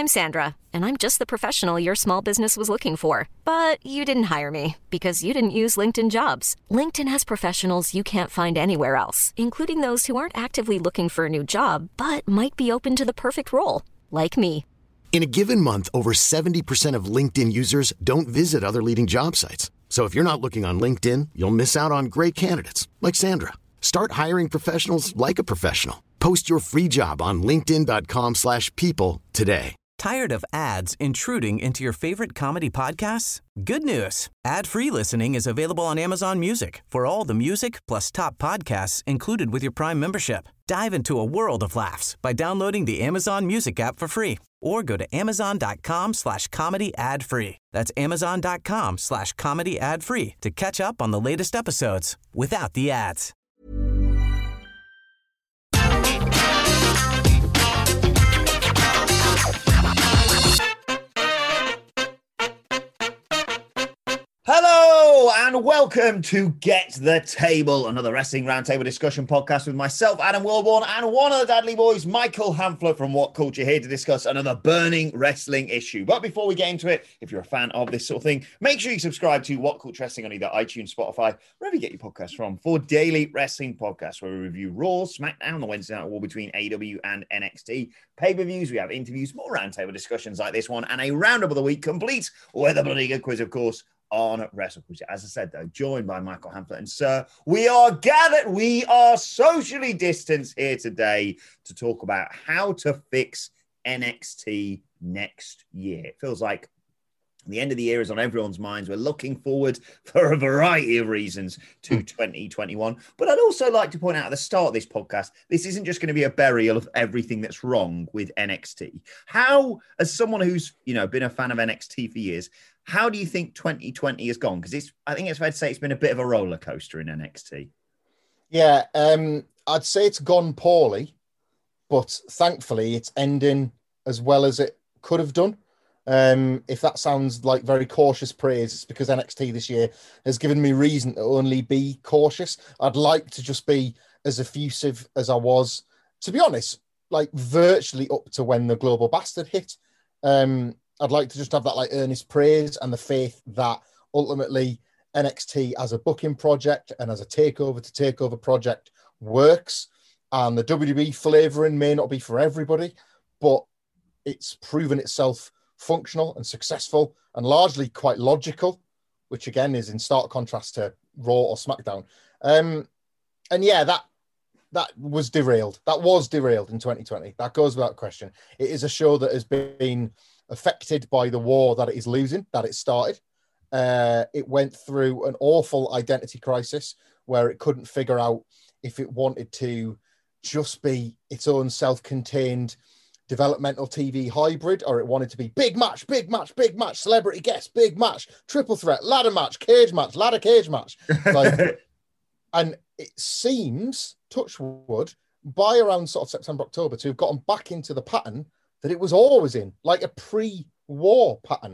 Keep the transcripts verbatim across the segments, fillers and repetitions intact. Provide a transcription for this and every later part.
I'm Sandra, and I'm just the professional your small business was looking for. But you didn't hire me because you didn't use LinkedIn Jobs. LinkedIn has professionals you can't find anywhere else, including those who aren't actively looking for a new job, but might be open to the perfect role, like me. In a given month, over seventy percent of LinkedIn users don't visit other leading job sites. So if you're not looking on LinkedIn, you'll miss out on great candidates like Sandra. Start hiring professionals like a professional. Post your free job on linkedin dot com slash people today. Tired of ads intruding into your favorite comedy podcasts? Good news. Ad-free listening is available on Amazon Music for all the music plus top podcasts included with your Prime membership. Dive into a world of laughs by downloading the Amazon Music app for free or go to amazon.com slash comedy ad free. That's amazon.com slash comedy ad free to catch up on the latest episodes without the ads. Hello and welcome to Get the Table, another wrestling roundtable discussion podcast with myself, Adam Wilborn, and one of the Dudley boys, Michael Hamflett from What Culture, here to discuss another burning wrestling issue. But before we get into it, if you're a fan of this sort of thing, make sure you subscribe to What Culture Wrestling on either iTunes, Spotify, wherever you get your podcasts from, for daily wrestling podcasts where we review Raw, SmackDown, the Wednesday Night War between A E W and N X T, pay-per-views, we have interviews, more roundtable discussions like this one, and a roundup of the week complete with a bloody good quiz, of course, on WrestleCruiser. As I said, though, joined by Michael Hamflett. And, sir, we are gathered, we are socially distanced here today to talk about how to fix N X T next year. It feels like the end of the year is on everyone's minds. We're looking forward for a variety of reasons to twenty twenty-one. But I'd also like to point out at the start of this podcast, this isn't just going to be a burial of everything that's wrong with N X T. How, as someone who's, you know, been a fan of N X T for years, how do you think twenty twenty has gone? Because it's, I think it's fair to say it's been a bit of a roller coaster in N X T. Yeah, um, I'd say it's gone poorly, but thankfully it's ending as well as it could have done. Um, if that sounds like very cautious praise, it's because N X T this year has given me reason to only be cautious. I'd like to just be as effusive as I was, to be honest, like virtually up to when the Global Bastard hit. Um, I'd like to just have that like earnest praise and the faith that ultimately N X T as a booking project and as a takeover to takeover project works. And the W W E flavoring may not be for everybody, but it's proven itself functional and successful and largely quite logical, which again is in stark contrast to Raw or SmackDown. Um, and yeah, that that was derailed. That was derailed in twenty twenty. That goes without question. It is a show that has been affected by the war that it is losing, that it started. Uh, it went through an awful identity crisis where it couldn't figure out if it wanted to just be its own self-contained developmental T V hybrid, or it wanted to be big match, big match, big match, celebrity guest, big match, triple threat, ladder match, cage match, ladder cage match. Like, and it seems, touch wood, by around sort of September, October, to have gotten back into the pattern that it was always in, like a pre-war pattern.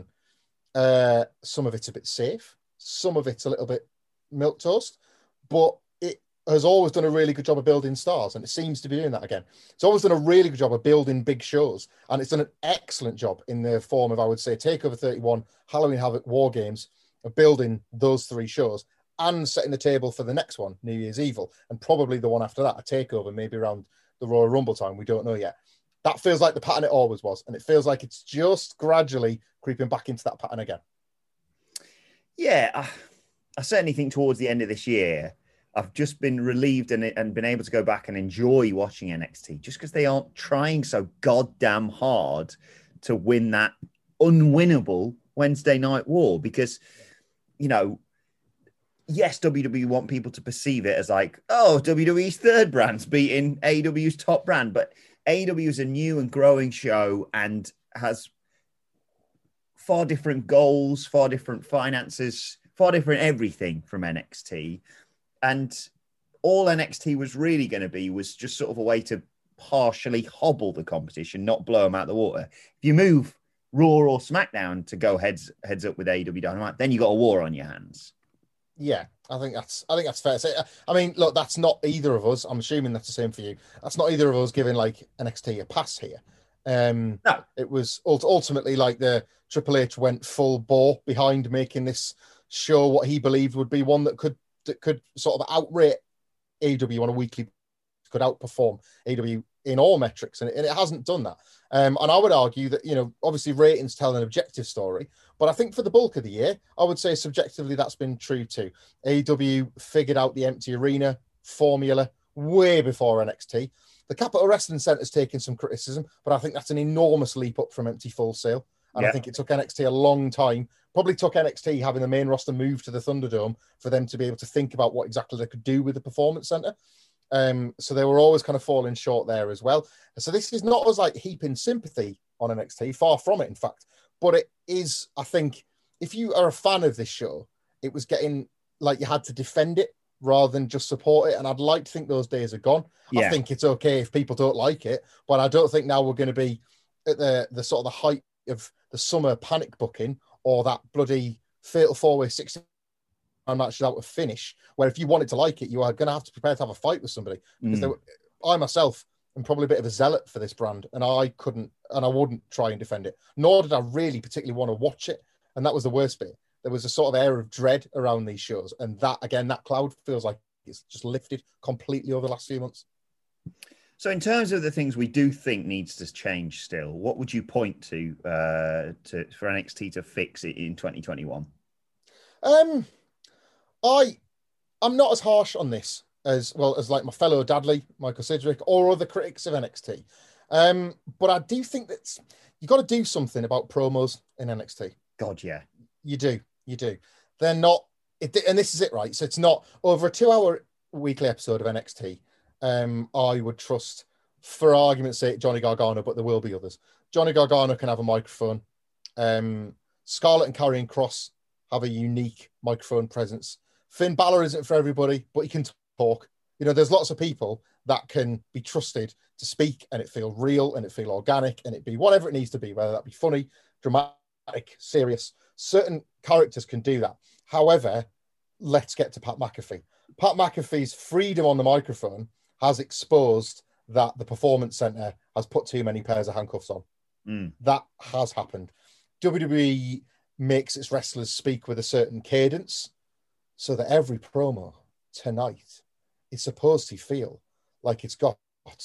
Uh, some of it's a bit safe, some of it's a little bit milquetoast, but it has always done a really good job of building stars, and it seems to be doing that again. It's always done a really good job of building big shows, and it's done an excellent job in the form of, I would say, TakeOver thirty-one, Halloween Havoc, War Games, of building those three shows and setting the table for the next one, New Year's Evil, and probably the one after that, a TakeOver, maybe around the Royal Rumble time. We don't know yet. That feels like the pattern it always was, and it feels like it's just gradually creeping back into that pattern again. Yeah, I, I certainly think towards the end of this year, I've just been relieved and, and been able to go back and enjoy watching N X T just because they aren't trying so goddamn hard to win that unwinnable Wednesday Night War. Because, you know, yes, W W E want people to perceive it as like, oh, W W E's third brand's beating A E W's top brand. But A E W is a new and growing show and has far different goals, far different finances, far different everything from N X T. And all N X T was really going to be was just sort of a way to partially hobble the competition, not blow them out of the water. If you move Raw or SmackDown to go heads heads up with A E W Dynamite, then you got a war on your hands. Yeah, I think that's I think that's fair to say. I mean, look, that's not either of us. I'm assuming that's the same for you. That's not either of us giving like N X T a pass here. Um, No. It was ult- ultimately like the Triple H went full bore behind making this show what he believed would be one that could that could sort of outrate A E W on a weekly, could outperform A E W in all metrics, and it, and it hasn't done that. Um, and I would argue that, you know, obviously ratings tell an objective story, but I think for the bulk of the year, I would say subjectively that's been true too. A E W figured out the empty arena formula way before N X T. The Capital Wrestling Centre's taken some criticism, but I think that's an enormous leap up from empty Full Sail. And Yeah. I think it took N X T a long time, probably took N X T having the main roster move to the Thunderdome for them to be able to think about what exactly they could do with the Performance Centre. Um, so they were always kind of falling short there as well. So this is not as like heaping sympathy on N X T, far from it, in fact. But it is, I think, if you are a fan of this show, it was getting like you had to defend it rather than just support it. And I'd like to think those days are gone. Yeah. I think it's okay if people don't like it, but I don't think now we're going to be at the, the sort of the height of the summer panic booking or that bloody fatal four-way sixty match without a finish, where if you wanted to like it, you are going to have to prepare to have a fight with somebody. Because Mm. there were, I myself am probably a bit of a zealot for this brand, and I couldn't, and I wouldn't try and defend it. Nor did I really particularly want to watch it, and that was the worst bit. There was a sort of air of dread around these shows, and that, again, that cloud feels like it's just lifted completely over the last few months. So in terms of the things we do think needs to change still, what would you point to uh, to for N X T to fix it in twenty twenty-one? Um, I, I'm not as harsh on this as well as like my fellow Dadley, Michael Sidgwick, or other critics of N X T. Um, but I do think that you got to do something about promos in N X T. God, yeah. You do, you do. They're not, it, and this is it, right? So it's not over a two-hour weekly episode of N X T. Um, I would trust, for argument's sake, Johnny Gargano, but there will be others. Johnny Gargano can have a microphone. Um, Scarlett and Karrion Kross have a unique microphone presence. Finn Balor isn't for everybody, but he can talk. You know, there's lots of people that can be trusted to speak and it feel real and it feel organic and it be whatever it needs to be, whether that be funny, dramatic, serious. Certain characters can do that. However, let's get to Pat McAfee. Pat McAfee's freedom on the microphone has exposed that the Performance Center has put too many pairs of handcuffs on. Mm. That has happened. W W E makes its wrestlers speak with a certain cadence so that every promo tonight is supposed to feel like it's got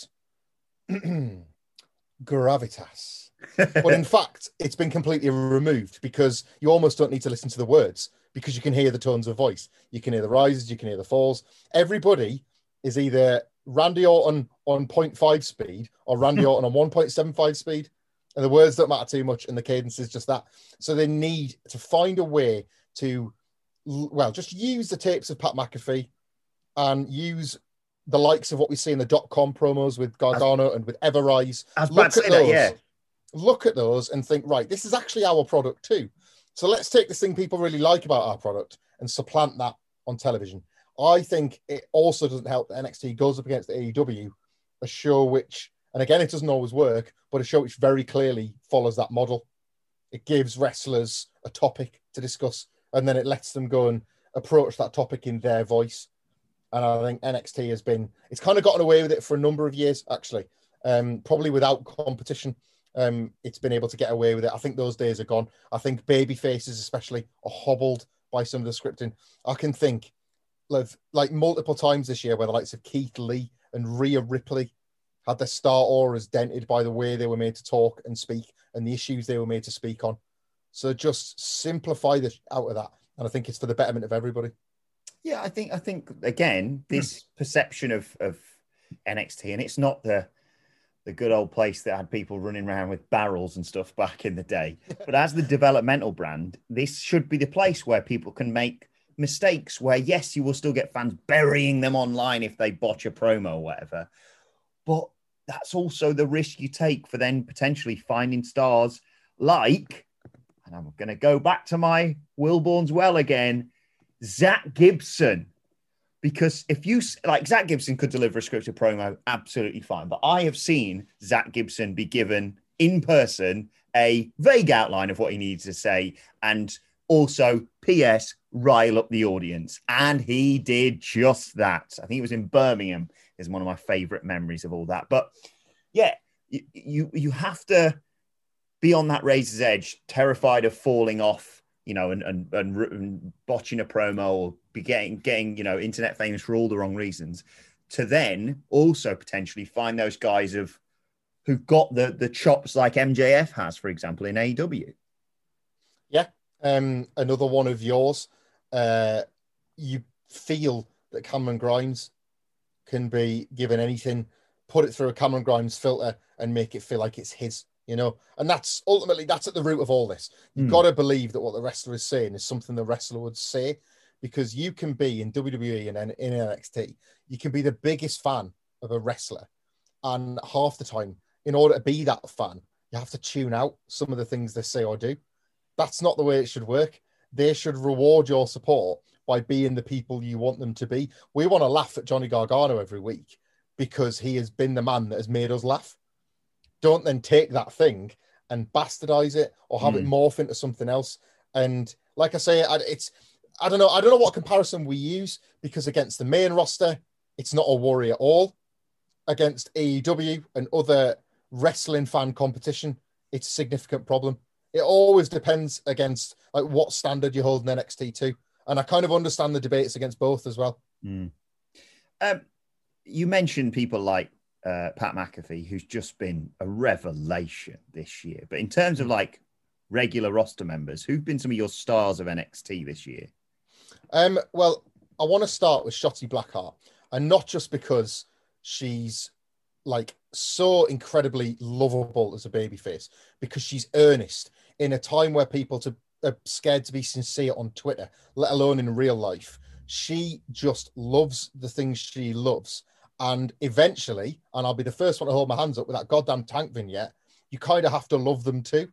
gravitas. But in fact, it's been completely removed because you almost don't need to listen to the words because you can hear the tones of voice. You can hear the rises, you can hear the falls. Everybody is either Randy Orton on zero point five speed or Randy Orton on one point seven five speed. And the words don't matter too much and the cadence is just that. So they need to find a way to, well, just use the tapes of Pat McAfee and use the likes of what we see in the dot-com promos with Gargano and with Everrise. I was about to say that, yeah. Look at those and think, right, this is actually our product too. So let's take this thing people really like about our product and supplant that on television. I think it also doesn't help that N X T goes up against the A E W, a show which, and again, it doesn't always work, but a show which very clearly follows that model. It gives wrestlers a topic to discuss, and then it lets them go and approach that topic in their voice. And I think N X T has been, it's kind of gotten away with it for a number of years, actually. Um, probably without competition, um, it's been able to get away with it. I think those days are gone. I think baby faces especially are hobbled by some of the scripting. I can think of, like multiple times this year where the likes of Keith Lee and Rhea Ripley had their star auras dented by the way they were made to talk and speak and the issues they were made to speak on. So just simplify this out of that. And I think it's for the betterment of everybody. Yeah, I think, I think again, this perception of, of N X T, and it's not the the good old place that had people running around with barrels and stuff back in the day. But as the developmental brand, this should be the place where people can make mistakes where, yes, you will still get fans burying them online if they botch a promo or whatever. But that's also the risk you take for then potentially finding stars like, and I'm going to go back to my Wilborn's well again, Zach Gibson. Because if you, like, Zach Gibson could deliver a scripted promo absolutely fine. But I have seen Zach Gibson be given in person a vague outline of what he needs to say and also, P S, rile up the audience. And he did just that. I think it was in Birmingham is one of my favorite memories of all that. But yeah, you, you, you have to be on that razor's edge, terrified of falling off, you know, and, and, and, and botching a promo or be getting, getting, you know, internet famous for all the wrong reasons, to then also potentially find those guys of who've got the, the chops like M J F has, for example, in A E W. Yeah. Um, another one of yours. Uh, you feel that Cameron Grimes can be given anything, put it through a Cameron Grimes filter and make it feel like it's his, you know, and that's ultimately, that's at the root of all this. You've mm. got to believe that what the wrestler is saying is something the wrestler would say, because you can be in W W E and in N X T, you can be the biggest fan of a wrestler. And half the time, in order to be that fan, you have to tune out some of the things they say or do. That's not the way it should work. They should reward your support by being the people you want them to be. We want to laugh at Johnny Gargano every week because he has been the man that has made us laugh. Don't then take that thing and bastardize it or have mm. it morph into something else. And like I say, it's, I don't know, I don't know what comparison we use, because against the main roster, it's not a worry at all. Against A E W and other wrestling fan competition, it's a significant problem. It always depends against like what standard you're holding N X T to. And I kind of understand the debates against both as well. Mm. Um, you mentioned people like uh, Pat McAfee, who's just been a revelation this year. But in terms of like regular roster members, who've been some of your stars of N X T this year? Um, well, I want to start with Shotzi Blackheart, and not just because she's like so incredibly lovable as a babyface, because she's earnest in a time where people to, are scared to be sincere on Twitter, let alone in real life. She just loves the things she loves. And eventually, and I'll be the first one to hold my hands up with that goddamn tank vignette, you kind of have to love them too.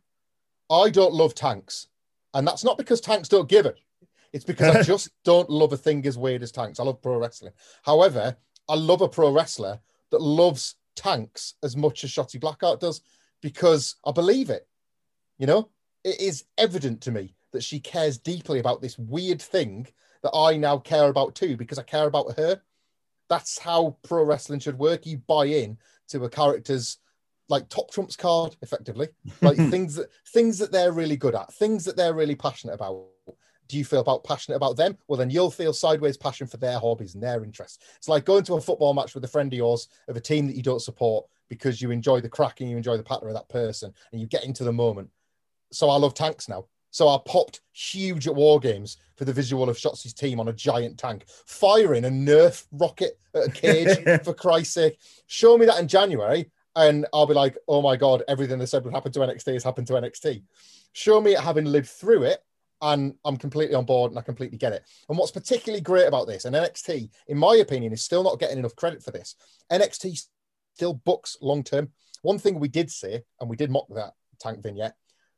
I don't love tanks. And that's not because tanks don't give it. It's because I just don't love a thing as weird as tanks. I love pro wrestling. However, I love a pro wrestler that loves tanks as much as Shotzi Blackheart does, because I believe it. You know, it is evident to me that she cares deeply about this weird thing that I now care about too, because I care about her. That's how pro wrestling should work. You buy in to a character's like top trumps card, effectively, like things that things that they're really good at, things that they're really passionate about. Do you feel about passionate about them? Well, then you'll feel sideways passion for their hobbies and their interests. It's like going to a football match with a friend of yours of a team that you don't support because you enjoy the crack and you enjoy the patter of that person and you get into the moment. So I love tanks now. So I popped huge at War Games for the visual of Shotzi's team on a giant tank, firing a Nerf rocket at a cage, for Christ's sake. Show me that in January and I'll be like, oh my God, everything they said would happen to N X T has happened to N X T. Show me it having lived through it, and I'm completely on board and I completely get it. And what's particularly great about this, and N X T, in my opinion, is still not getting enough credit for this. N X T still books long-term. One thing we did say, and we did mock that tank vignette,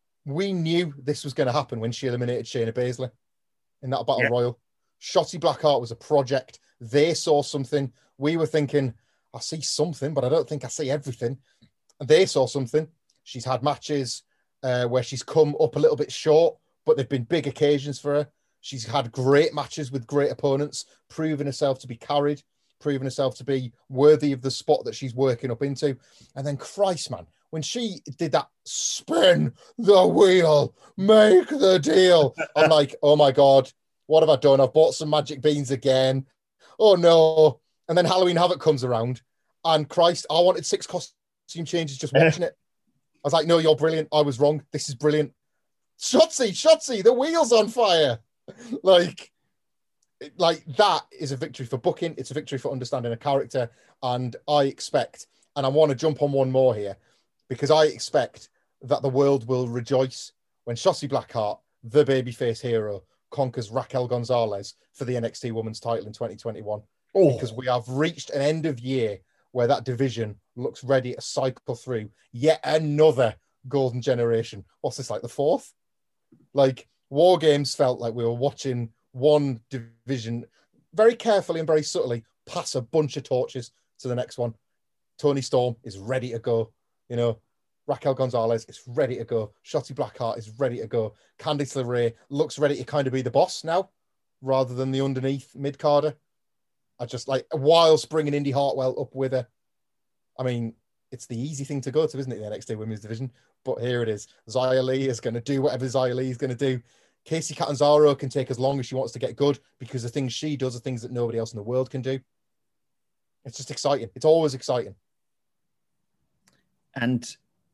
we knew this was going to happen when she eliminated Shayna Baszler in that Battle yeah. Royal. Shotzi Blackheart was a project. They saw something. We were thinking, I see something, but I don't think I see everything. And they saw something. She's had matches uh, where she's come up a little bit short, but they've been big occasions for her. She's had great matches with great opponents, proven herself to be carried, proven herself to be worthy of the spot that she's working up into. And then Christ, man, when she did that spin the wheel, make the deal, I'm like, oh my God, what have I done? I've bought some magic beans again. Oh no. And then Halloween Havoc comes around and Christ, I wanted six costume changes just watching it. I was like, no, you're brilliant. I was wrong. This is brilliant. Shotzi, Shotzi, the wheel's on fire. Like, like that is a victory for booking. It's a victory for understanding a character. And I expect, and I want to jump on one more here, because I expect that the world will rejoice when Shotzi Blackheart, the babyface hero, conquers Raquel Gonzalez for the N X T Women's title in twenty twenty-one. Oh. Because we have reached an end of year where that division looks ready to cycle through yet another golden generation. What's this, like the fourth? Like, War Games felt like we were watching one division very carefully and very subtly pass a bunch of torches to the next one. Toni Storm is ready to go. You know, Raquel Gonzalez is ready to go. Shotzi Blackheart is ready to go. Candice LeRae looks ready to kind of be the boss now, rather than the underneath mid-carder. I just like, whilst bringing Indy Hartwell up with her. I mean, it's the easy thing to go to, isn't it? The N X T Women's Division. But here it is. Xia Li is going to do whatever Xia Li is going to do. Kacy Catanzaro can take as long as she wants to get good because the things she does are things that nobody else in the world can do. It's just exciting. It's always exciting. And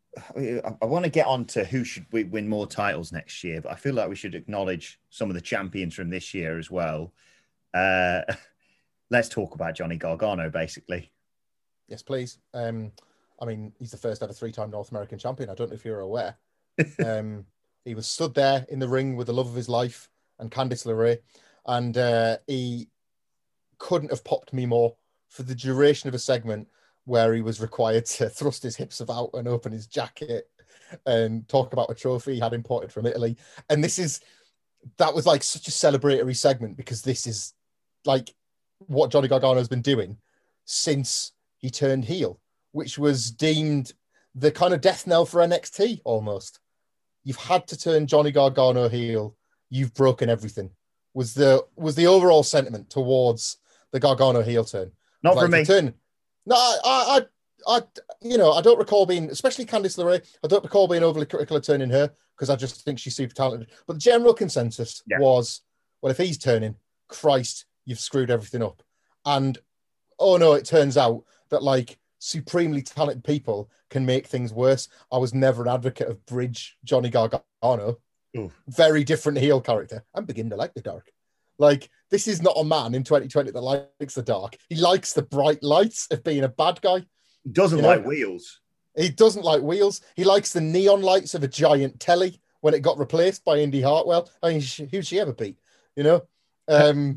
I want to get on to who should win more titles next year, but I feel like we should acknowledge some of the champions from this year as well. Uh, let's talk about Johnny Gargano, basically. Yes, please. Um, I mean, he's the first ever three-time North American champion. I don't know if you're aware. Um, he was stood there in the ring with the love of his life and Candice LeRae, and uh, he couldn't have popped me more for the duration of a segment where he was required to thrust his hips about and open his jacket and talk about a trophy he had imported from Italy. And this is, that was like such a celebratory segment because this is like what Johnny Gargano has been doing since he turned heel, which was deemed the kind of death knell for N X T almost. You've had to turn Johnny Gargano heel. You've broken everything. Was the was the overall sentiment towards the Gargano heel turn? Not like for me. Turn, no, I, I, I, you know, I don't recall being, especially Candice LeRae. I don't recall being overly critical of turning her because I just think she's super talented. But the general consensus yeah. was, well, if he's turning, Christ, you've screwed everything up. And oh no, it turns out that like supremely talented people can make things worse. I was never an advocate of bridge Johnny Gargano. Oof. Very different heel character. I'm beginning to like the dark. Like, this is not a man in twenty twenty that likes the dark. He likes the bright lights of being a bad guy. He doesn't you like know? wheels. He doesn't like wheels. He likes the neon lights of a giant telly when it got replaced by Indy Hartwell. I mean, who'd she ever beat? You know? Um,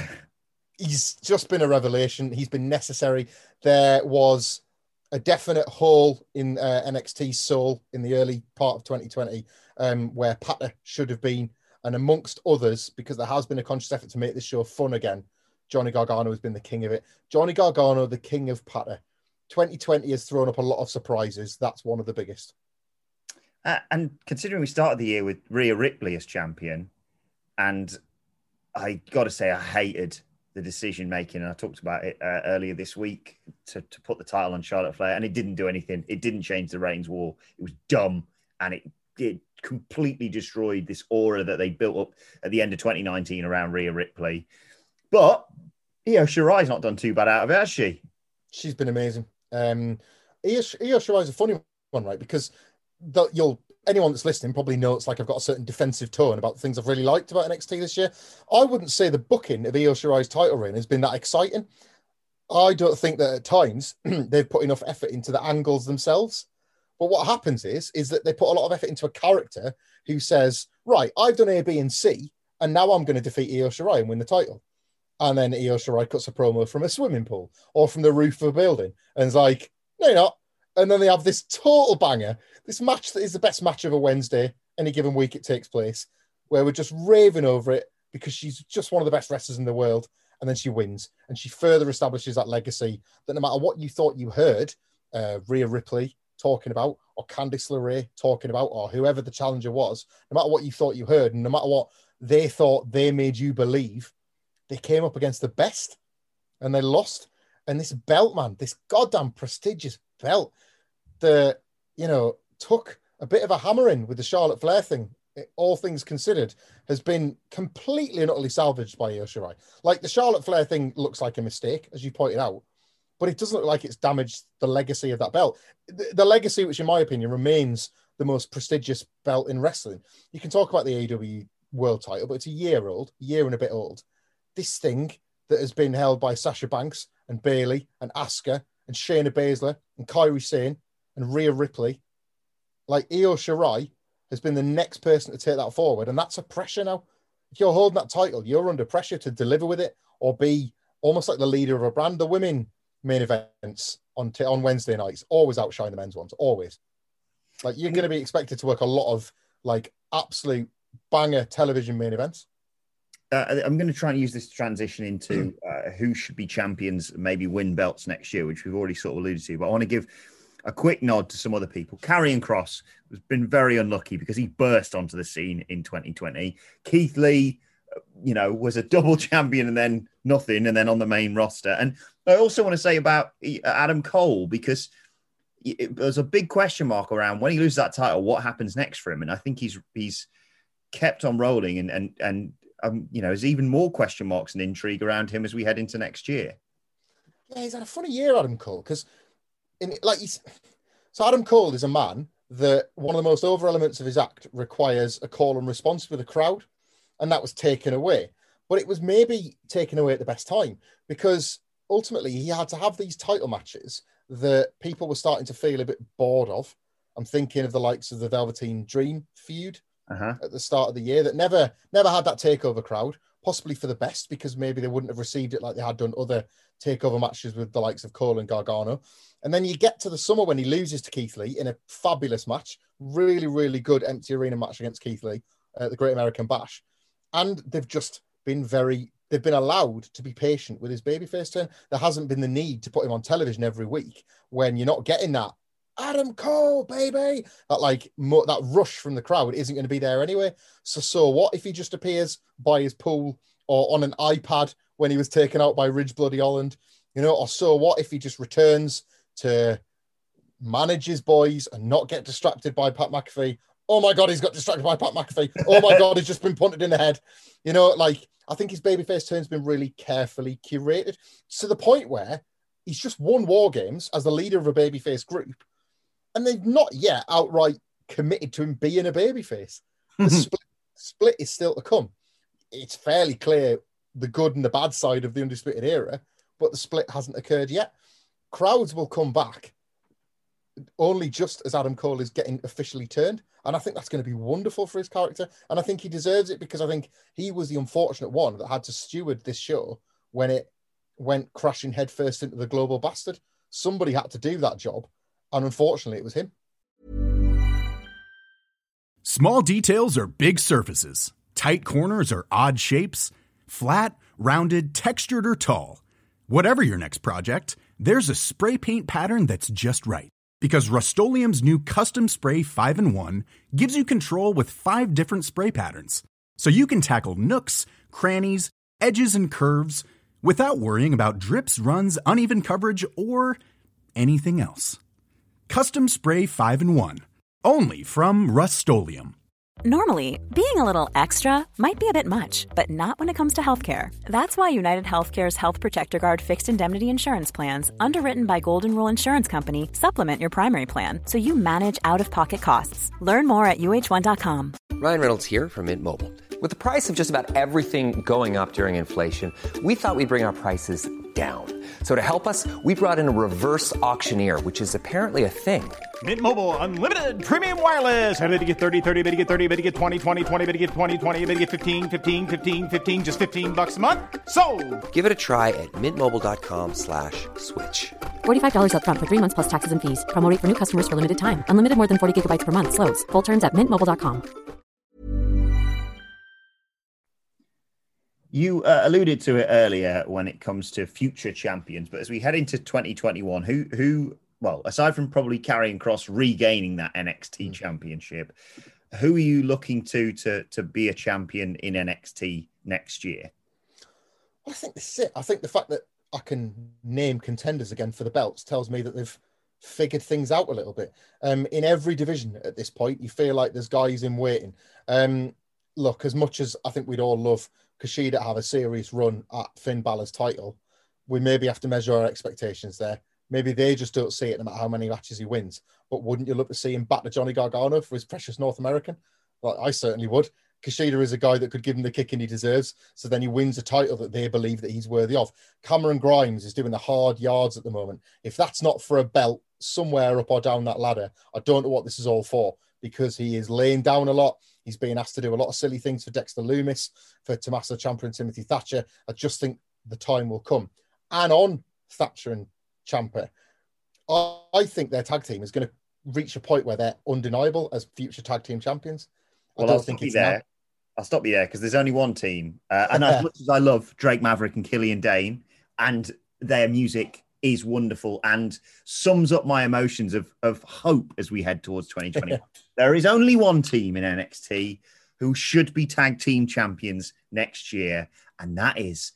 he's just been a revelation. He's been necessary. There was a definite hole in uh, N X T's soul in the early part of twenty twenty um, where Pata should have been. And amongst others, because there has been a conscious effort to make this show fun again, Johnny Gargano has been the king of it. Johnny Gargano, the king of Pata. twenty twenty has thrown up a lot of surprises. That's one of the biggest. Uh, and considering we started the year with Rhea Ripley as champion, and I got to say I hated the decision-making, and I talked about it uh, earlier this week, to, to put the title on Charlotte Flair, and it didn't do anything. It didn't change the Reigns war. It was dumb, and it it completely destroyed this aura that they built up at the end of twenty nineteen around Rhea Ripley. But Io Shirai's not done too bad out of it, has she? She's been amazing. Um, Io, Io Shirai's a funny one, right? Because the, you'll anyone that's listening probably knows like I've got a certain defensive tone about the things I've really liked about N X T this year. I wouldn't say the booking of Io Shirai's title reign has been that exciting. I don't think that at times they've put enough effort into the angles themselves. But what happens is, is that they put a lot of effort into a character who says, right, I've done A, B, and C, and now I'm going to defeat Io Shirai and win the title. And then Io Shirai cuts a promo from a swimming pool or from the roof of a building and is like, no, you're not. And then they have this total banger, this match that is the best match of a Wednesday, any given week it takes place, where we're just raving over it because she's just one of the best wrestlers in the world. And then she wins. And she further establishes that legacy that no matter what you thought you heard, uh, Rhea Ripley talking about, or Candice LeRae talking about, or whoever the challenger was, no matter what you thought you heard, and no matter what they thought they made you believe, they came up against the best and they lost. And this belt, man, this goddamn prestigious belt, the, you know, took a bit of a hammering with the Charlotte Flair thing, it, all things considered, has been completely and utterly salvaged by Io Shirai. Like, the Charlotte Flair thing looks like a mistake, as you pointed out, but it doesn't look like it's damaged the legacy of that belt. The, the legacy, which in my opinion remains the most prestigious belt in wrestling. You can talk about the A E W world title, but it's a year old, a year and a bit old. This thing that has been held by Sasha Banks and Bayley and Asuka and Shayna Baszler and Kairi Sane and Rhea Ripley, like Io Shirai has been the next person to take that forward. And that's a pressure now. If you're holding that title, you're under pressure to deliver with it or be almost like the leader of a brand. The women main events on t- on Wednesday nights always outshine the men's ones, always. Like, you're going to be expected to work a lot of like absolute banger television main events. Uh, I'm going to try and use this to transition into uh, who should be champions, maybe win belts next year, which we've already sort of alluded to. But I want to give a quick nod to some other people. Karrion Kross has been very unlucky because he burst onto the scene in twenty twenty. Keith Lee, you know, was a double champion and then nothing, and then on the main roster. And I also want to say about Adam Cole, because it, there's a big question mark around when he loses that title, what happens next for him? And I think he's he's kept on rolling, and and and um, you know, there's even more question marks and intrigue around him as we head into next year. Yeah, he's had a funny year, Adam Cole, because in like he's so Adam Cole is a man that one of the most over elements of his act requires a call and response with a crowd, and that was taken away. But it was maybe taken away at the best time, because ultimately he had to have these title matches that people were starting to feel a bit bored of. I'm thinking of the likes of the Velveteen Dream feud uh-huh. at the start of the year that never never had that takeover crowd, possibly for the best, because maybe they wouldn't have received it like they had done other takeover matches with the likes of Cole and Gargano. And then you get to the summer when he loses to Keith Lee in a fabulous match, really, really good empty arena match against Keith Lee at the Great American Bash. And they've just been very, they've been allowed to be patient with his babyface turn. There hasn't been the need to put him on television every week when you're not getting that Adam Cole, baby, that like mo- that rush from the crowd isn't going to be there anyway. So, so what if he just appears by his pool or on an iPad when he was taken out by Ridge Bloody Holland, you know, or so what if he just returns to manage his boys and not get distracted by Pat McAfee? Oh my God, he's got distracted by Pat McAfee. Oh my God, he's just been punted in the head. You know, like, I think his babyface turn's been really carefully curated to the point where he's just won War Games as the leader of a babyface group, and they've not yet outright committed to him being a babyface. The split, split is still to come. It's fairly clear the good and the bad side of the Undisputed Era, but the split hasn't occurred yet. Crowds will come back only just as Adam Cole is getting officially turned. And I think that's going to be wonderful for his character. And I think he deserves it, because I think he was the unfortunate one that had to steward this show when it went crashing headfirst into the global bastard. Somebody had to do that job. And unfortunately, it was him. Small details are big surfaces. Tight corners are odd shapes. Flat, rounded, textured, or tall. Whatever your next project, there's a spray paint pattern that's just right. Because Rust-Oleum's new Custom Spray five in one gives you control with five different spray patterns. So you can tackle nooks, crannies, edges, and curves without worrying about drips, runs, uneven coverage, or anything else. Custom Spray five in one. Only from Rust-Oleum. Normally, being a little extra might be a bit much, but not when it comes to healthcare. That's why United Healthcare's Health Protector Guard fixed indemnity insurance plans, underwritten by Golden Rule Insurance Company, supplement your primary plan so you manage out-of-pocket costs. Learn more at U H one dot com. Ryan Reynolds here from Mint Mobile. With the price of just about everything going up during inflation, we thought we'd bring our prices down. So to help us, we brought in a reverse auctioneer, which is apparently a thing. Mint Mobile Unlimited Premium Wireless. How to get thirty, thirty, how to get thirty, how to get twenty, twenty, twenty, how to get twenty, twenty, how to get fifteen, fifteen, fifteen, fifteen, just fifteen bucks a month? Sold! Give it a try at mintmobile.com slash switch. forty-five dollars up front for three months plus taxes and fees. Promo rate for new customers for limited time. Unlimited more than forty gigabytes per month. Slows full terms at mint mobile dot com. You uh, alluded to it earlier when it comes to future champions, but as we head into twenty twenty-one, who, who, well, aside from probably Karrion Kross regaining that N X T mm. championship, who are you looking to, to to be a champion in N X T next year? I think this is it. I think the fact that I can name contenders again for the belts tells me that they've figured things out a little bit. Um, in every division at this point, you feel like there's guys in waiting. Um, look, as much as I think we'd all love Kushida to have a serious run at Finn Balor's title, we maybe have to measure our expectations there. Maybe they just don't see it no matter how many matches he wins. But wouldn't you love to see him back to Johnny Gargano for his precious North American? Like, I certainly would. Kushida is a guy that could give him the kicking he deserves, so then he wins a title that they believe that he's worthy of. Cameron Grimes is doing the hard yards at the moment. If that's not for a belt somewhere up or down that ladder, I don't know what this is all for, because he is laying down a lot. He's being asked to do a lot of silly things for Dexter Lumis, for Tommaso Ciampa and Timothy Thatcher. I just think the time will come. And on Thatcher and Ciampa, I think their tag team is going to reach a point where they're undeniable as future tag team champions. I well, don't I'll think stop it's you there. now. I'll stop you there because there's only one team. Uh, and as much as I love Drake Maverick and Killian Dane, and their music is wonderful and sums up my emotions of, of hope as we head towards twenty twenty-one. There is only one team in N X T who should be tag team champions next year, and that is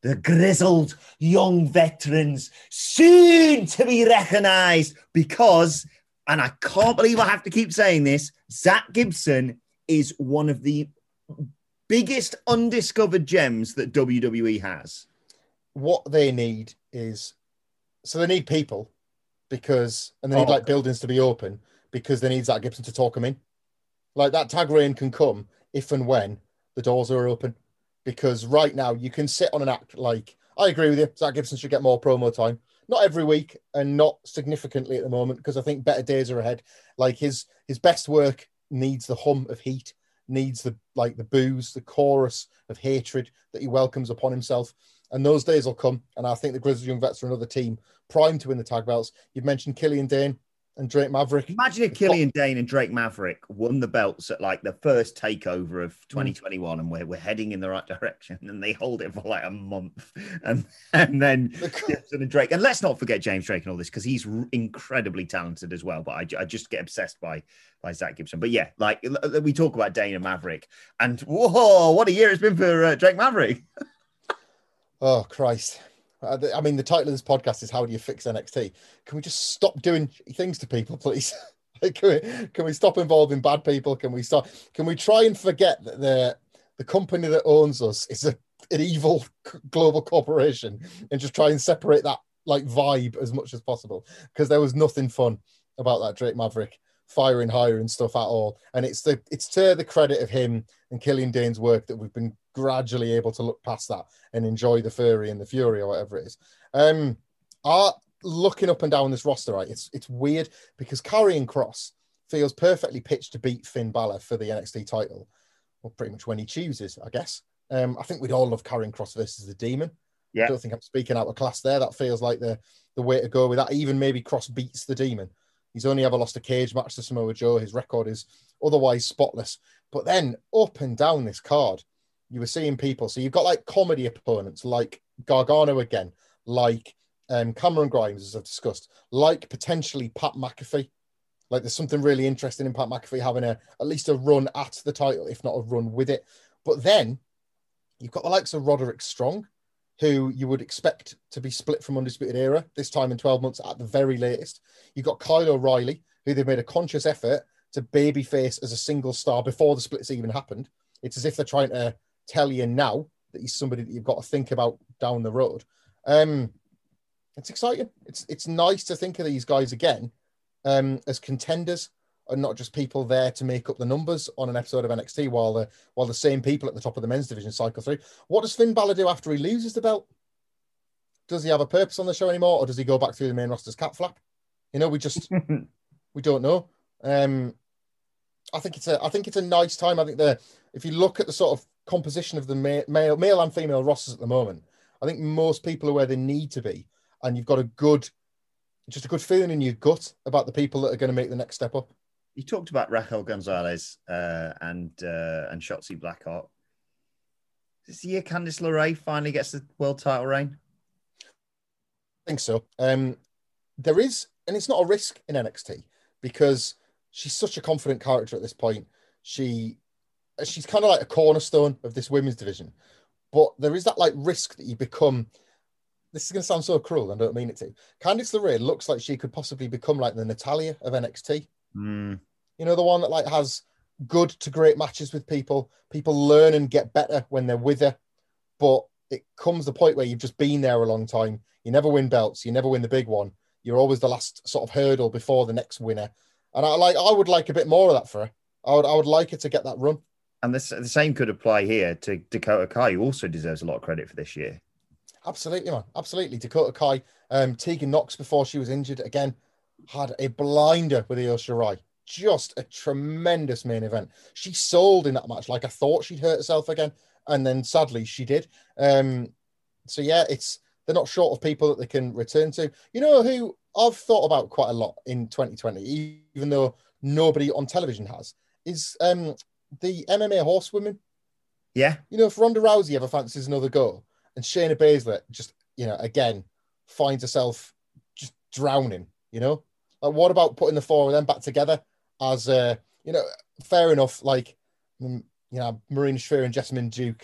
the grizzled young veterans, soon to be recognised because, and I can't believe I have to keep saying this, Zach Gibson is one of the biggest undiscovered gems that W W E has. What they need is, so they need people because, and they need oh. like buildings to be open because they need Zach Gibson to talk them in. Like that tag reign can come if and when the doors are open. Because right now you can sit on an act like, I agree with you, Zach Gibson should get more promo time. Not every week and not significantly at the moment because I think better days are ahead. Like his his best work needs the hum of heat, needs the like the boos, the chorus of hatred that he welcomes upon himself. And those days will come. And I think the Grizzled Young Vets are another team primed to win the tag belts. You've mentioned Killian Dane and Drake Maverick. Imagine if Killian Dane and Drake Maverick won the belts at like the first takeover of twenty twenty-one, mm. and we're, we're heading in the right direction, and they hold it for like a month, and and then Gibson and Drake. And let's not forget James Drake and all this because he's incredibly talented as well. But I, I just get obsessed by by Zach Gibson. But yeah, like we talk about Dane and Maverick, and whoa, what a year it's been for uh, Drake Maverick. Oh Christ. I mean, the title of this podcast is "How Do You Fix N X T?" Can we just stop doing things to people, please? Like, can we, can we stop involving bad people? Can we start? Can we try and forget that the the company that owns us is a, an evil global corporation, and just try and separate that like vibe as much as possible? Because there was nothing fun about that Drake Maverick firing higher and stuff at all, and it's the it's to the credit of him and Killian Dane's work that we've been gradually able to look past that and enjoy the Fury and the Fury or whatever it is. Um, are looking up and down this roster, right? It's it's weird because Karrion Kross feels perfectly pitched to beat Finn Balor for the N X T title. Well, pretty much when he chooses, I guess. Um, I think we'd all love Karrion Kross versus the Demon. Yeah. I don't think I'm speaking out of class there. That feels like the the way to go with that. Even maybe Kross beats the Demon. He's only ever lost a cage match to Samoa Joe. His record is otherwise spotless. But then up and down this card, you were seeing people. So you've got like comedy opponents like Gargano again, like um, Cameron Grimes, as I've discussed, like potentially Pat McAfee. Like there's something really interesting in Pat McAfee having a at least a run at the title, if not a run with it. But then you've got the likes of Roderick Strong, who you would expect to be split from Undisputed Era this time in twelve months at the very latest. You've got Kyle O'Reilly, who they've made a conscious effort to babyface as a single star before the splits even happened. It's as if they're trying to tell you now that he's somebody that you've got to think about down the road. Um, it's exciting. It's it's nice to think of these guys again um, as contenders and not just people there to make up the numbers on an episode of N X T while the while the same people at the top of the men's division cycle through. What does Finn Balor do after he loses the belt? Does he have a purpose on the show anymore, or does he go back through the main roster's cat flap? You know, we just we don't know. Um, I think it's a I think it's a nice time. I think the if you look at the sort of composition of the ma- male male and female rosters at the moment, I think most people are where they need to be, and you've got a good just a good feeling in your gut about the people that are going to make the next step up. You talked about Raquel Gonzalez uh, and uh, and Shotzi Blackheart. This year, Candice LeRae finally gets the world title reign. I think so. Um, there is, and it's not a risk in N X T because she's such a confident character at this point. She she's kind of like a cornerstone of this women's division, but there is that like risk that you become. This is going to sound so cruel, and I don't mean it to. Candice LeRae looks like she could possibly become like the Natalya of N X T. Mm. You know, the one that like has good to great matches with people. People learn and get better when they're with her, but it comes the point where you've just been there a long time. You never win belts. You never win the big one. You're always the last sort of hurdle before the next winner. And I like, I would like a bit more of that for her. I would, I would like her to get that run. And this, the same could apply here to Dakota Kai, who also deserves a lot of credit for this year. Absolutely, man. Absolutely. Dakota Kai, um, Tegan Knox before she was injured again, had a blinder with Io Shirai. Just a tremendous main event. She sold in that match like I thought she'd hurt herself again, and then sadly she did. Um, so yeah, it's they're not short of people that they can return to. You know who I've thought about quite a lot in twenty twenty, even though nobody on television has, is um, the M M A horsewomen. Yeah. You know, if Ronda Rousey ever fancies another go, and Shayna Baszler just, you know, again, finds herself just drowning, you know? Like, what about putting the four of them back together as, uh, you know, fair enough, like, you know, Marina Shafir and Jessamine Duke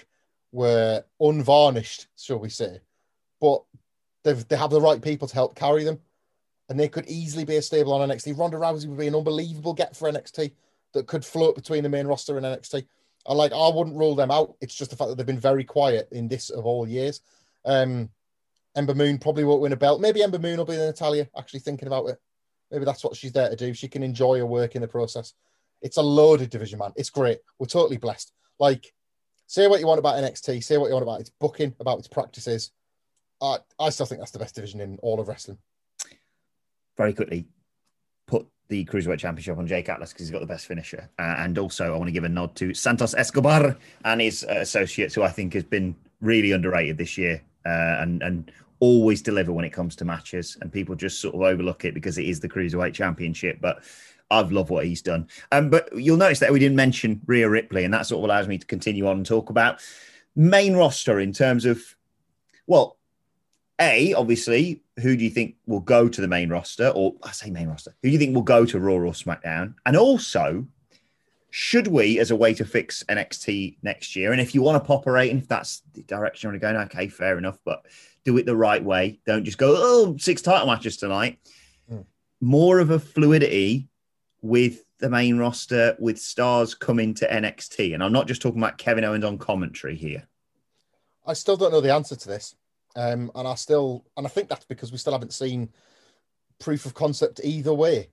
were unvarnished, shall we say, but they've, they have the right people to help carry them, and they could easily be a stable on N X T. Ronda Rousey would be an unbelievable get for N X T that could float between the main roster and N X T. I like, I wouldn't rule them out. It's just the fact that they've been very quiet in this of all years. Um, Ember Moon probably won't win a belt. Maybe Ember Moon will be Natalia, actually thinking about it. Maybe that's what she's there to do. She can enjoy her work in the process. It's a loaded division, man. It's great. We're totally blessed. Like, say what you want about N X T, say what you want about its booking, about its practices. Uh, I still think that's the best division in all of wrestling. Very quickly, put the Cruiserweight Championship on Jake Atlas because he's got the best finisher. Uh, and also, I want to give a nod to Santos Escobar and his uh, associates, who I think has been really underrated this year uh, and, and always deliver when it comes to matches. And people just sort of overlook it because it is the Cruiserweight Championship. But I've loved what he's done. Um, but you'll notice that we didn't mention Rhea Ripley, and that sort of allows me to continue on and talk about main roster in terms of, well, A, obviously, who do you think will go to the main roster? Or I say main roster. Who do you think will go to Raw or SmackDown? And also, should we, as a way to fix N X T next year, and if you want to pop a rating, if that's the direction you want to go, okay, fair enough, but do it the right way. Don't just go, oh, six title matches tonight. Mm. More of a fluidity with the main roster, with stars coming to N X T. And I'm not just talking about Kevin Owens on commentary here. I still don't know the answer to this. Um, and I still, and I think that's because we still haven't seen proof of concept either way.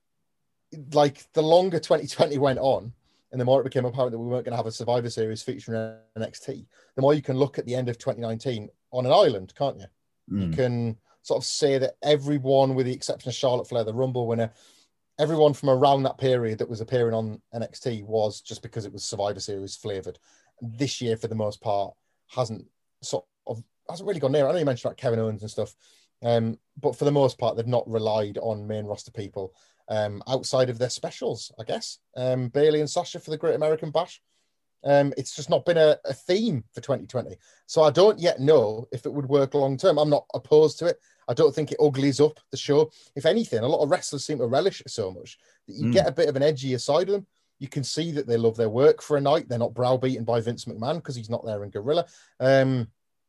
Like, the longer twenty twenty went on, and the more it became apparent that we weren't going to have a Survivor Series featuring N X T, the more you can look at the end of twenty nineteen on an island, can't you? Mm. You can sort of say that everyone, with the exception of Charlotte Flair, the Rumble winner, everyone from around that period that was appearing on N X T was just because it was Survivor Series flavored. This year, for the most part, hasn't sort of hasn't really gone near. I know you mentioned about Kevin Owens and stuff, um, but for the most part, they've not relied on main roster people um, outside of their specials, I guess. Um, Bayley and Sasha for the Great American Bash. Um, it's just not been a, a theme for twenty twenty. So I don't yet know if it would work long term. I'm not opposed to it. I don't think it uglies up the show. If anything, a lot of wrestlers seem to relish it so much that you mm. get a bit of an edgier side of them. You can see that they love their work for a night. They're not browbeaten by Vince McMahon because he's not there in Gorilla. Um,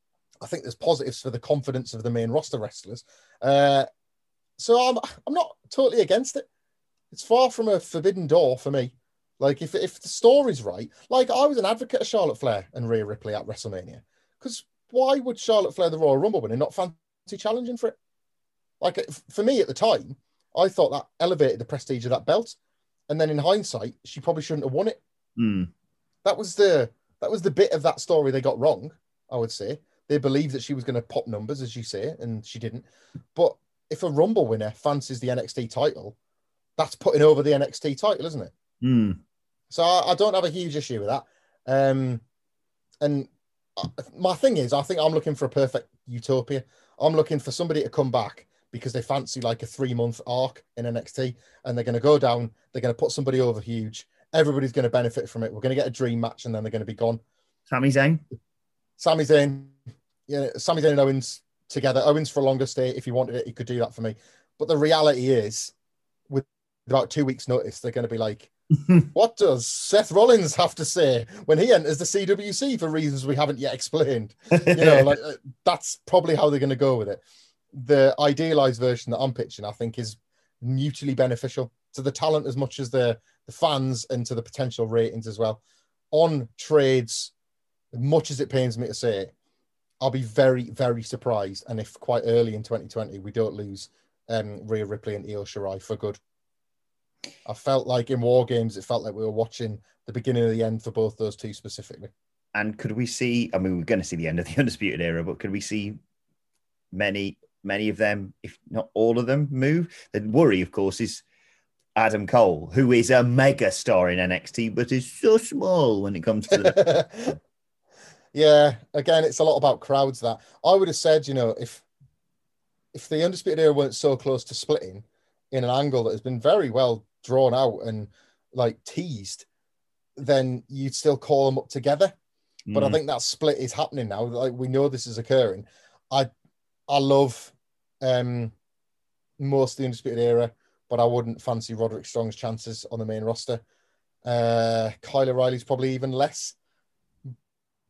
I think there's positives for the confidence of the main roster wrestlers. Uh, so I'm I'm not totally against it. It's far from a forbidden door for me. Like, if if the story's right, like, I was an advocate of Charlotte Flair and Rhea Ripley at WrestleMania. Because why would Charlotte Flair the Royal Rumble win and not fancy challenging for it? Like, for me at the time, I thought that elevated the prestige of that belt. And then in hindsight, she probably shouldn't have won it. Mm. That was the that was the bit of that story they got wrong, I would say. They believed that she was going to pop numbers, as you say, and she didn't. But if a Rumble winner fancies the N X T title, that's putting over the N X T title, isn't it? Mm. So I, I don't have a huge issue with that. Um, and my thing is, I think I'm looking for a perfect utopia. I'm looking for somebody to come back because they fancy like a three-month arc in N X T, and they're going to go down, they're going to put somebody over huge. Everybody's going to benefit from it. We're going to get a dream match, and then they're going to be gone. Sami Zayn? Sami Zayn. Yeah, Sami Zayn and Owens together. Owens for a longer stay. If he wanted it, he could do that for me. But the reality is, with about two weeks' notice, they're going to be like, what does Seth Rollins have to say when he enters the C W C for reasons we haven't yet explained? You know, like, that's probably how they're going to go with it. The idealized version that I'm pitching, I think, is mutually beneficial to the talent as much as the, the fans, and to the potential ratings as well. On trades, as much as it pains me to say it, I'll be very, very surprised. And if quite early in twenty twenty, we don't lose um, Rhea Ripley and Io Shirai for good. I felt like in War Games, it felt like we were watching the beginning of the end for both those two specifically. And could we see, I mean, we're going to see the end of the Undisputed Era, but could we see many, many of them, if not all of them, move? The worry, of course, is Adam Cole, who is a mega star in N X T, but is so small when it comes to the... Yeah, again, it's a lot about crowds. That I would have said, you know, if if the Undisputed Era weren't so close to splitting in an angle that has been very well drawn out and like teased, then you'd still call them up together. Mm. But I think that split is happening now. Like, we know this is occurring. I I love um, most of the Undisputed Era, but I wouldn't fancy Roderick Strong's chances on the main roster. Uh, Kyle O'Reilly's probably even less.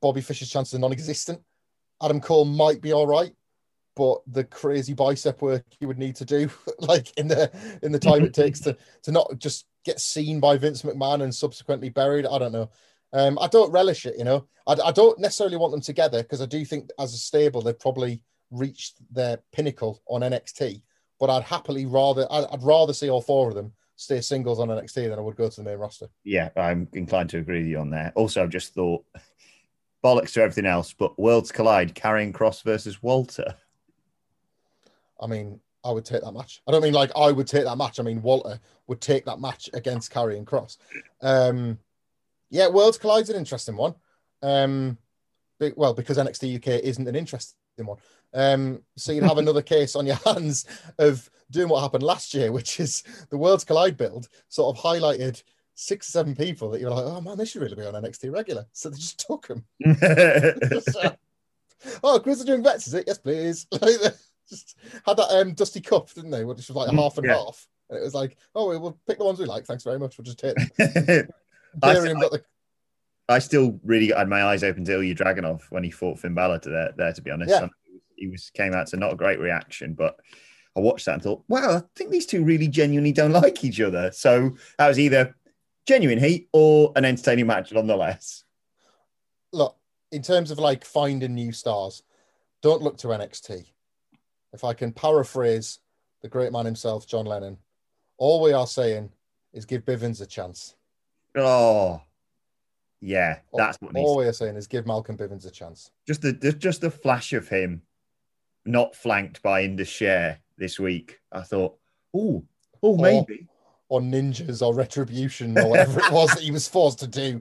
Bobby Fischer's chances are non-existent. Adam Cole might be all right, but the crazy bicep work he would need to do, like in the in the time it takes to to not just get seen by Vince McMahon and subsequently buried, I don't know. Um, I don't relish it, you know. I, I don't necessarily want them together because I do think as a stable they've probably reached their pinnacle on N X T. But I'd happily rather I'd, I'd rather see all four of them stay singles on N X T than I would go to the main roster. Yeah, I'm inclined to agree with you on there. Also, I've just thought bollocks to everything else, but Worlds Collide, Karrion Kross versus Walter. I mean, I would take that match. I don't mean like I would take that match. I mean, Walter would take that match against Karrion Kross. Um, yeah, Worlds Collide's an interesting one. Um, big, well, because N X T U K isn't an interesting one. Um, so you'd have another case on your hands of doing what happened last year, which is the Worlds Collide build sort of highlighted six or seven people that you're like, oh man, they should really be on N X T regular. So they just took them. so, oh, Grizzly doing bets, is it? Yes, please. Like, they just had that um, Dusty Cup, didn't they? Which was like a half and yeah. half. And it was like, oh, we'll pick the ones we like. Thanks very much. We'll just take them. I, still, got the... I still really had my eyes open to Ilya Dragunov when he fought Finn Balor to there, there to be honest. Yeah. He was came out to not a great reaction, but I watched that and thought, wow, I think these two really genuinely don't like each other. So that was either genuine heat or an entertaining match nonetheless. Look, in terms of like finding new stars, don't look to N X T. If I can paraphrase the great man himself, John Lennon, all we are saying is give Bivens a chance. Oh, yeah, that's what all we are saying is give Malcolm Bivens a chance. Just the just the flash of him not flanked by Indus Sher this week. I thought, oh, oh, maybe. Or, or ninjas or retribution or whatever it was that he was forced to do.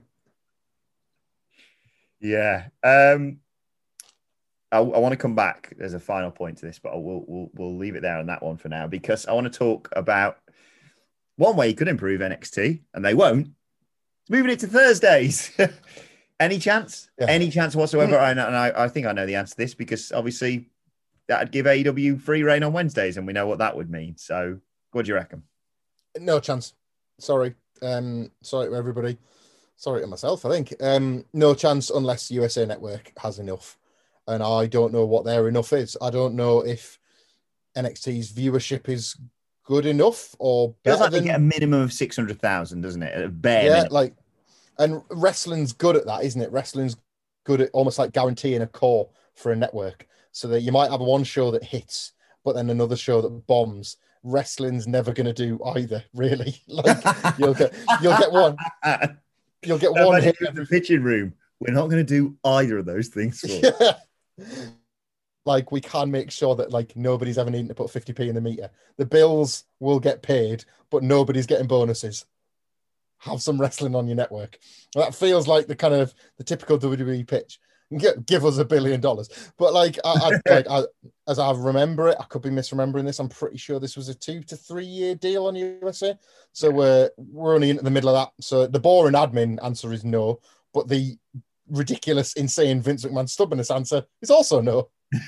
Yeah. Um, I, I want to come back. There's a final point to this, but we'll, we'll, we'll leave it there on that one for now, because I want to talk about one way you could improve N X T, and they won't. It's moving it to Thursdays. Any chance? Yeah. Any chance whatsoever? I know, and I, I think I know the answer to this, because obviously that'd give A E W free reign on Wednesdays, and we know what that would mean. So what do you reckon? No chance. Sorry. Um, sorry to everybody. Sorry to myself, I think. Um, no chance unless U S A Network has enough. And I don't know what their enough is. I don't know if N X T's viewership is good enough or better. Feels like than... they get a minimum of six hundred thousand, doesn't it? A bare yeah, minimum. like, and wrestling's good at that, isn't it? Wrestling's good at almost like guaranteeing a core for a network, so that you might have one show that hits, but then another show that bombs. Wrestling's never going to do either, really. Like you'll get, you'll get one, you'll get one hit in the pitching room. We're not going to do either of those things. For yeah. Like we can make sure that like nobody's ever needing to put fifty p in the meter. The bills will get paid, but nobody's getting bonuses. Have some wrestling on your network. That feels like the kind of the typical W W E pitch. Give, give us a billion dollars. But like, I, I, like I, as I remember it, I could be misremembering this. I'm pretty sure this was a two to three year deal on U S A. So we're we're only into the middle of that. So the boring admin answer is no, but the ridiculous, insane Vince McMahon stubbornness answer is also no.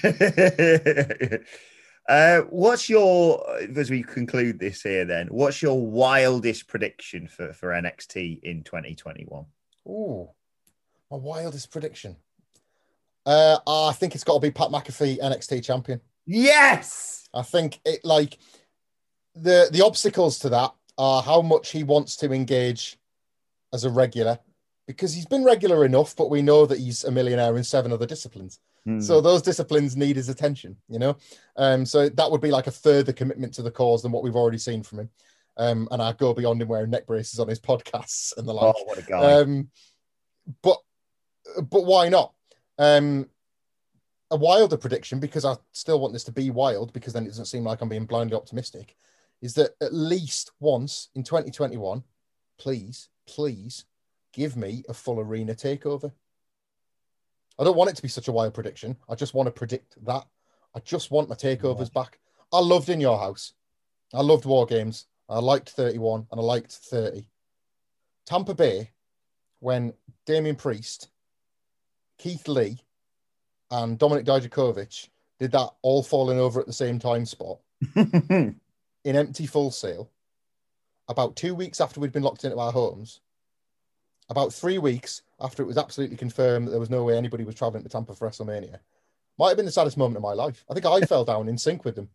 uh, what's your, as we conclude this here then, what's your wildest prediction for, for N X T in twenty twenty-one? Ooh, my wildest prediction. Uh, I think it's got to be Pat McAfee, N X T champion. Yes! I think it like the the obstacles to that are how much he wants to engage as a regular, because he's been regular enough, but we know that he's a millionaire in seven other disciplines. Mm. So those disciplines need his attention, you know? Um, so that would be like a further commitment to the cause than what we've already seen from him. Um, and I go beyond him wearing neck braces on his podcasts and the like. Oh, what a guy. Um, but, but why not? Um, a wilder prediction, because I still want this to be wild, because then it doesn't seem like I'm being blindly optimistic, is that at least once in twenty twenty-one, please, please give me a full arena takeover. I don't want it to be such a wild prediction. I just want to predict that. I just want my takeovers yeah. back. I loved In Your House. I loved War Games. I liked thirty-one and I liked thirty. Tampa Bay, when Damian Priest, Keith Lee, and Dominic Dijakovic did that all falling over at the same time spot in empty Full Sail, about two weeks after we'd been locked into our homes, about three weeks after it was absolutely confirmed that there was no way anybody was traveling to Tampa for WrestleMania, might have been the saddest moment of my life. I think I fell down in sync with them.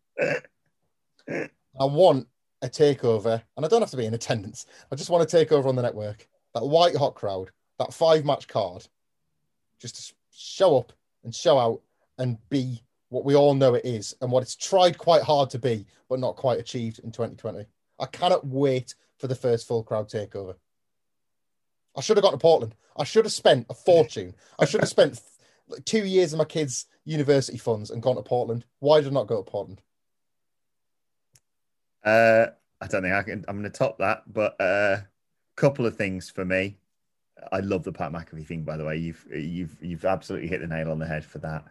I want a takeover, and I don't have to be in attendance. I just want a takeover on the network. That white hot crowd, that five match card, just to show up and show out and be what we all know it is and what it's tried quite hard to be, but not quite achieved in twenty twenty. I cannot wait for the first full crowd takeover. I should have got to Portland. I should have spent a fortune. I should have spent two years of my kids' university funds and gone to Portland. Why did I not go to Portland? Uh, I don't think I can. I'm going to top that, but a uh, couple of things for me. I love the Pat McAfee thing, by the way. You've you've you've absolutely hit the nail on the head for that.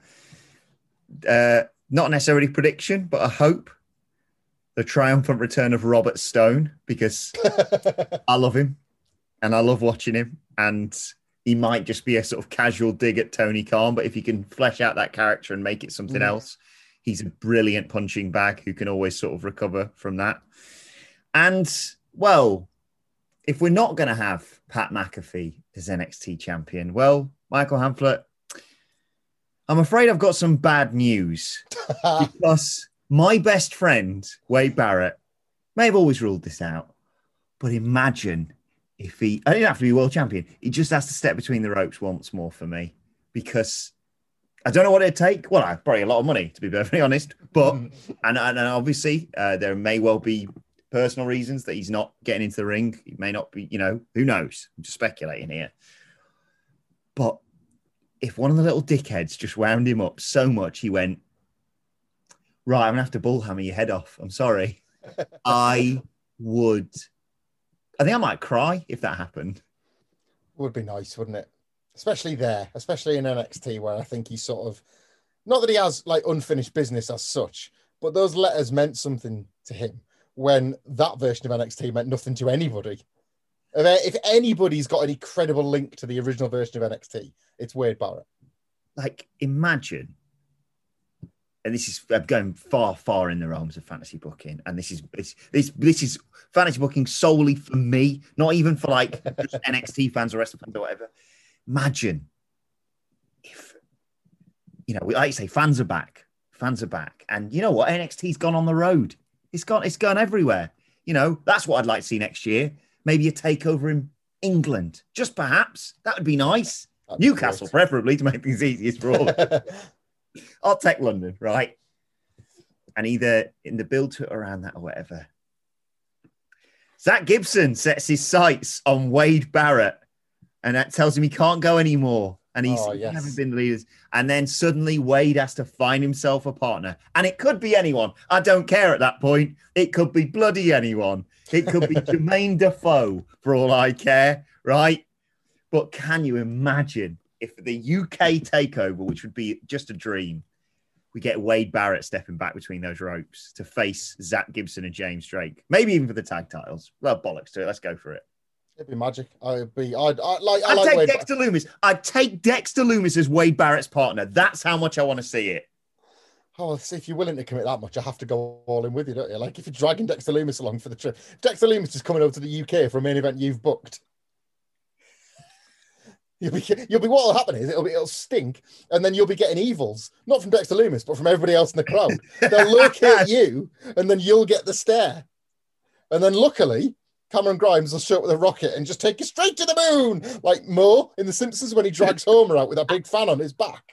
Uh, not necessarily prediction, but I hope the triumphant return of Robert Stone, because I love him and I love watching him, and he might just be a sort of casual dig at Tony Khan, but if he can flesh out that character and make it something mm. else, he's a brilliant punching bag who can always sort of recover from that. And, well, if we're not going to have Pat McAfee as N X T champion, well, Michael Hamflett, I'm afraid I've got some bad news because my best friend, Wade Barrett, may have always ruled this out, but imagine if he, I don't have to be world champion. He just has to step between the ropes once more for me, because I don't know what it'd take. Well, probably a lot of money, to be perfectly honest. But, and, and, and obviously uh, there may well be personal reasons that he's not getting into the ring. He may not be, you know, who knows? I'm just speculating here. But if one of the little dickheads just wound him up so much, he went, right, I'm going to have to bullhammer your head off. I'm sorry. I would, I think I might cry if that happened. Would be nice, wouldn't it? Especially there, especially in N X T, where I think he's sort of, not that he has like unfinished business as such, but those letters meant something to him when that version of N X T meant nothing to anybody. If anybody's got any credible link to the original version of N X T, it's Wade Barrett. Like, imagine, and this is going far, far in the realms of fantasy booking, and this is this this, this is fantasy booking solely for me, not even for like just N X T fans or wrestling fans or whatever. Imagine if, you know, like you say, fans are back, fans are back, and you know what? N X T's gone on the road. It's gone, it's gone everywhere. You know, that's what I'd like to see next year. Maybe a takeover in England, just perhaps. That would be nice. That'd Newcastle, be preferably, to make things easiest for all. I'll take London, right? And either in the build to it around that or whatever. Zach Gibson sets his sights on Wade Barrett, and that tells him he can't go anymore. And he's oh, yes. haven't been leaders. And then suddenly Wade has to find himself a partner. And it could be anyone. I don't care at that point. It could be bloody anyone. It could be Jermaine Defoe, for all I care, right? But can you imagine if the U K takeover, which would be just a dream, we get Wade Barrett stepping back between those ropes to face Zach Gibson and James Drake, maybe even for the tag titles. Well, bollocks to it. Let's go for it. It'd be magic. I'd be. I'd, I'd like. I I'd like take Wade Dexter ba- Loomis. I'd take Dexter Loomis as Wade Barrett's partner. That's how much I want to see it. Oh, see, if you're willing to commit that much, I have to go all in with you, don't you? Like if you're dragging Dexter Loomis along for the trip, Dexter Loomis is coming over to the U K for a main event you've booked. You'll be, you'll be. What will happen is it'll be, it'll stink, and then you'll be getting evils, not from Dexter Loomis, but from everybody else in the crowd. They'll locate you, and then you'll get the stare. And then, luckily, Cameron Grimes will show up with a rocket and just take you straight to the moon, like Mo in The Simpsons when he drags Homer out with that big fan on his back.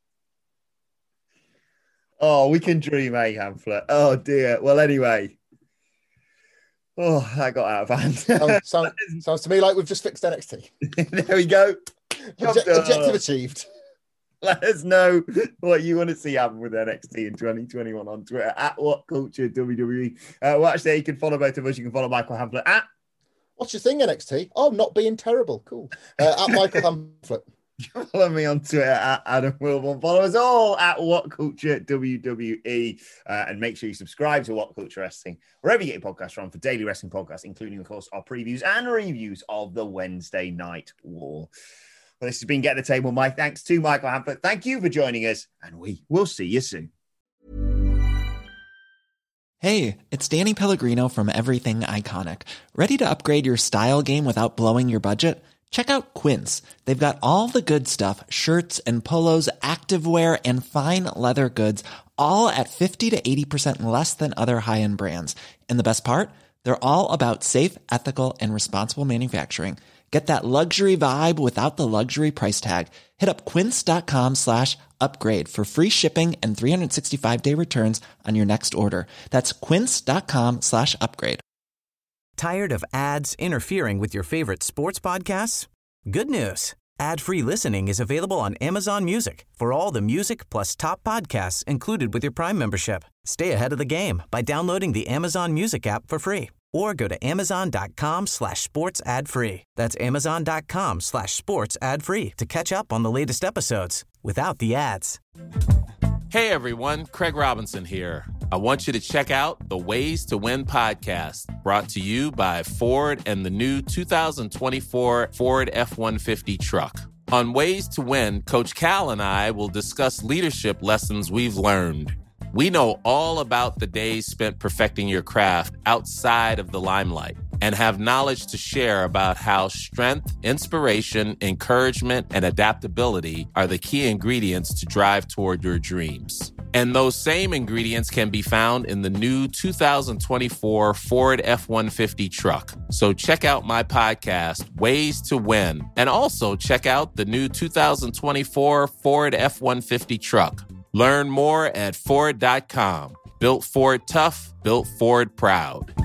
Oh, we can dream, eh, Hamflett? Oh dear. Well, anyway. Oh, that got out of hand. sounds, sounds, sounds to me like we've just fixed N X T. There we go. Object, objective achieved. Let us know what you want to see happen with N X T in twenty twenty-one on Twitter at WhatCulture W W E. Uh, watch there. You can follow both of us. You can follow Michael Hamflett at What's your thing, N X T? Oh, not being terrible. Cool. Uh, at Michael Hamflett. Follow me on Twitter at Adam Wilborn. Follow us all at WhatCulture W W E. Uh, and make sure you subscribe to What Culture Wrestling, wherever you get your podcasts from, for daily wrestling podcasts, including, of course, our previews and reviews of the Wednesday Night War. Well, this has been Get the Table. My thanks to Michael Hamflett. Thank you for joining us, and we will see you soon. Hey, it's Danny Pellegrino from Everything Iconic. Ready to upgrade your style game without blowing your budget? Check out Quince. They've got all the good stuff, shirts and polos, activewear, and fine leather goods, all at fifty to eighty percent less than other high-end brands. And the best part? They're all about safe, ethical, and responsible manufacturing. Get that luxury vibe without the luxury price tag. Hit up quince.com slash upgrade for free shipping and three sixty-five day returns on your next order. That's quince.com slash upgrade. Tired of ads interfering with your favorite sports podcasts? Good news. Ad-free listening is available on Amazon Music for all the music plus top podcasts included with your Prime membership. Stay ahead of the game by downloading the Amazon Music app for free or go to amazon.com slash sports ad free. That's amazon.com slash sports ad free to catch up on the latest episodes without the ads. Hey everyone, Craig Robinson here. I want you to check out the Ways to Win podcast, brought to you by Ford and the new two thousand twenty-four Ford F one fifty truck. On Ways to Win, Coach Cal and I will discuss leadership lessons we've learned. We know all about the days spent perfecting your craft outside of the limelight and have knowledge to share about how strength, inspiration, encouragement, and adaptability are the key ingredients to drive toward your dreams. And those same ingredients can be found in the new two thousand twenty-four Ford F one fifty truck. So check out my podcast, Ways to Win, and also check out the new two thousand twenty-four Ford F one fifty truck. Learn more at Ford dot com. Built Ford tough, built Ford proud.